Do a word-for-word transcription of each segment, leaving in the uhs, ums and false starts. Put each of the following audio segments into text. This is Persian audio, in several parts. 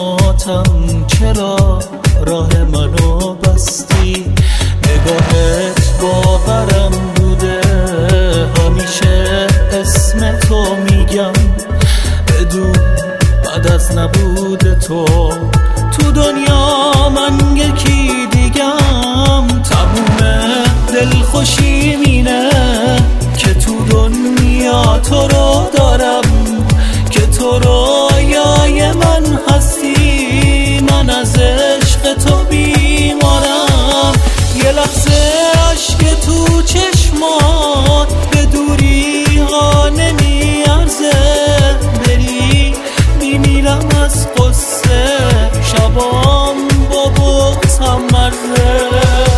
ماتم چرا راه منو بستی؟ نگاهت باورم بوده، همیشه اسم تو میگم، بدون بعد از نبود تو تو دنیا من یکی دیگم. تموم دلخوشی مینه که تو دنیا تو رو دارم، که تو رویای من هستی، من از عشق تو بیمارم. یه لحظه عشق تو چشمات به دوری ها نمیارزه، بری میمیرم از قصه، شبام با بغضم مرزه.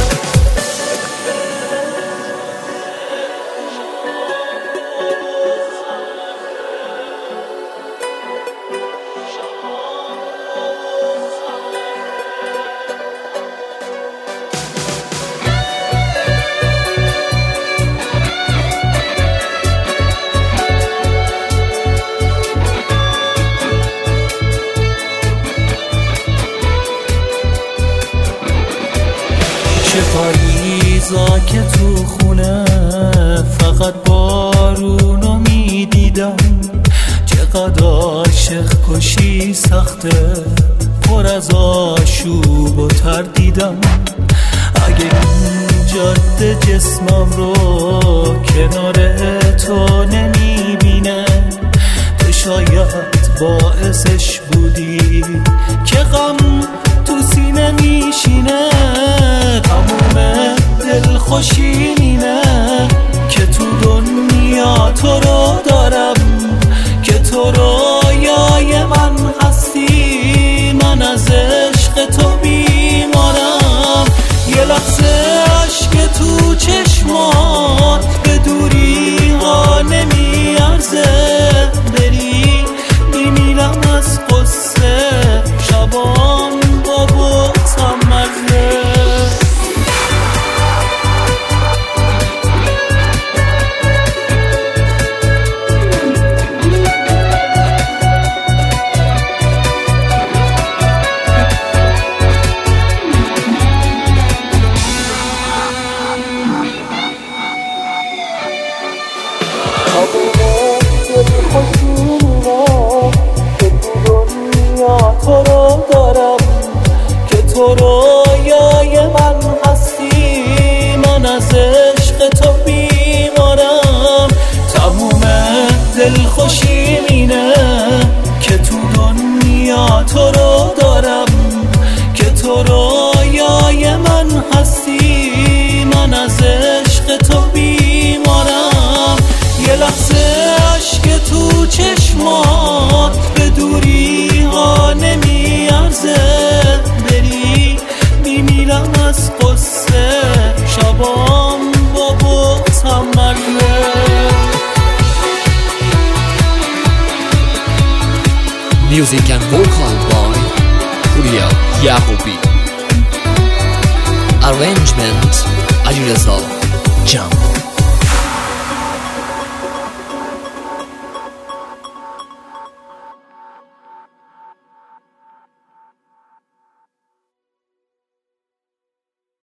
چه پاییزا که تو خونه فقط بارونو میدیدم، چقدر عاشق کشی سخته، پر از آشوب و تردیدم. اگه این جاده جسمم رو کنار تو نمیبینه، تو شاید باعثش بودی که غم تو سینه میشینه. تموم دلخوشی اینه که تو دنیا تو رو دارم، که تو رویای من هستی، من از عشق تو بیمارم. یه لحظه عشق تو چشمات به دوری ها نمیارزه، بری میمیرم از قصه، شبام با بغضم مرزه. تو رو دارم که تو رویای من هستی، من از عشق تو بیمارم. تموم دلخوشی اینه که تو دنیا تو رو دارم، که تو رویای من هستی، من از عشق تو بیمارم. یه لحظه عشق تو چشمات به دوری ها نمیارزه، بری میمیرم از قصه، شبام با بغضم مرزه. Music and vocal by Puriya Yaqubi. Arrangement Ali Reza Jam.